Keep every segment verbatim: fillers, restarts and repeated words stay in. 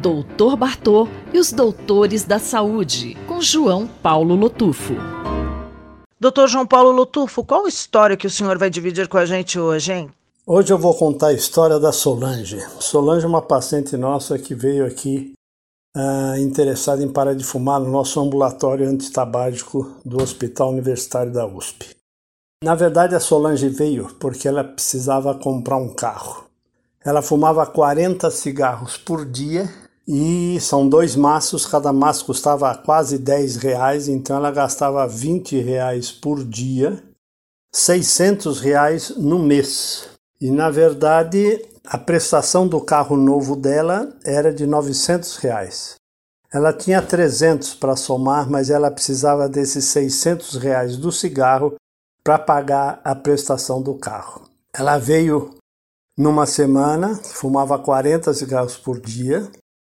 doutor Bartô e os Doutores da Saúde, com João Paulo Lotufo. doutor João Paulo Lotufo, qual a história que o senhor vai dividir com a gente hoje, hein? Hoje eu vou contar a história da Solange. Solange é uma paciente nossa que veio aqui uh, interessada em parar de fumar no nosso ambulatório antitabágico do Hospital Universitário da U S P. Na verdade, a Solange veio porque ela precisava comprar um carro. Ela fumava quarenta cigarros por dia e são dois maços, cada maço custava quase dez reais, então ela gastava vinte reais por dia, seiscentos reais no mês. E na verdade, a prestação do carro novo dela era de novecentos reais. Ela tinha trezentos para somar, mas ela precisava desses seiscentos reais do cigarro para pagar a prestação do carro. Ela veio numa semana, fumava quarenta cigarros por dia,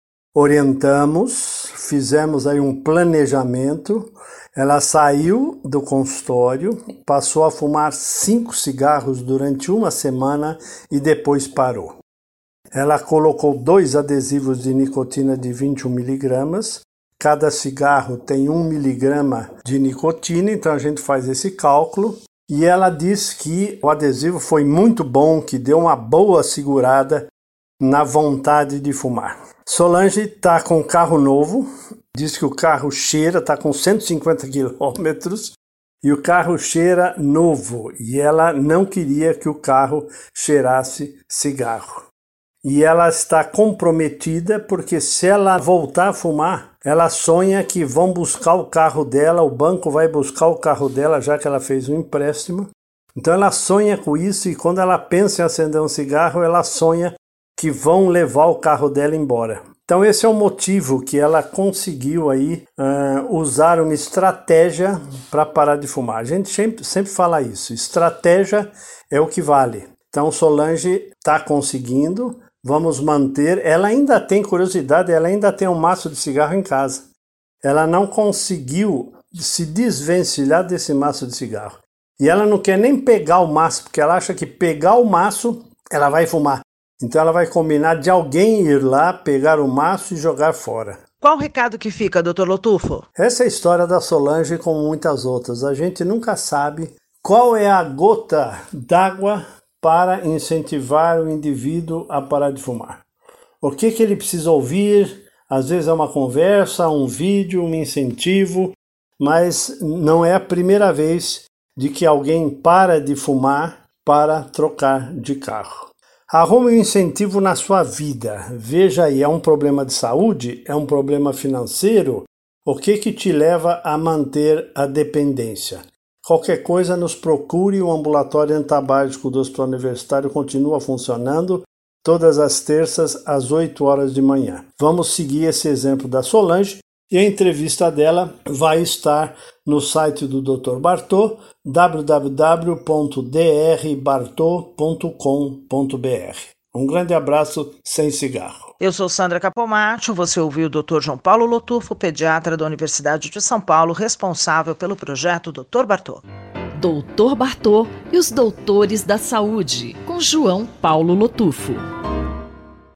orientamos, fizemos aí um planejamento, ela saiu do consultório, passou a fumar cinco cigarros durante uma semana e depois parou. Ela colocou dois adesivos de nicotina de vinte e um miligramas, cada cigarro tem um miligrama de nicotina, então a gente faz esse cálculo. E ela diz que o adesivo foi muito bom, que deu uma boa segurada na vontade de fumar. Solange está com um carro novo, diz que o carro cheira, está com cento e cinquenta quilômetros e o carro cheira novo. E ela não queria que o carro cheirasse cigarro. E ela está comprometida porque se ela voltar a fumar, ela sonha que vão buscar o carro dela, o banco vai buscar o carro dela, já que ela fez um empréstimo. Então ela sonha com isso e quando ela pensa em acender um cigarro, ela sonha que vão levar o carro dela embora. Então esse é o motivo que ela conseguiu aí uh, usar uma estratégia para parar de fumar. A gente sempre, sempre fala isso, estratégia é o que vale. Então Solange está conseguindo. Vamos manter, ela ainda tem curiosidade, ela ainda tem um maço de cigarro em casa. Ela não conseguiu se desvencilhar desse maço de cigarro. E ela não quer nem pegar o maço, porque ela acha que pegar o maço, ela vai fumar. Então ela vai combinar de alguém ir lá, pegar o maço e jogar fora. Qual o recado que fica, doutor Lotufo? Essa é a história da Solange, como muitas outras. A gente nunca sabe qual é a gota d'água para incentivar o indivíduo a parar de fumar. O que, que ele precisa ouvir? Às vezes é uma conversa, um vídeo, um incentivo, mas não é a primeira vez de que alguém para de fumar para trocar de carro. Arrume um incentivo na sua vida. Veja aí, é um problema de saúde? É um problema financeiro? O que, que te leva a manter a dependência? Qualquer coisa, nos procure, o ambulatório antitabágico do Hospital Universitário continua funcionando todas as terças às oito horas de manhã. Vamos seguir esse exemplo da Solange e a entrevista dela vai estar no site do doutor Bartô, w w w ponto d r bartô ponto com ponto b r. Um grande abraço sem cigarro. Eu sou Sandra Capomatto, você ouviu o doutor João Paulo Lotufo, pediatra da Universidade de São Paulo, responsável pelo projeto doutor Bartô. doutor Bartô e os Doutores da Saúde, com João Paulo Lotufo.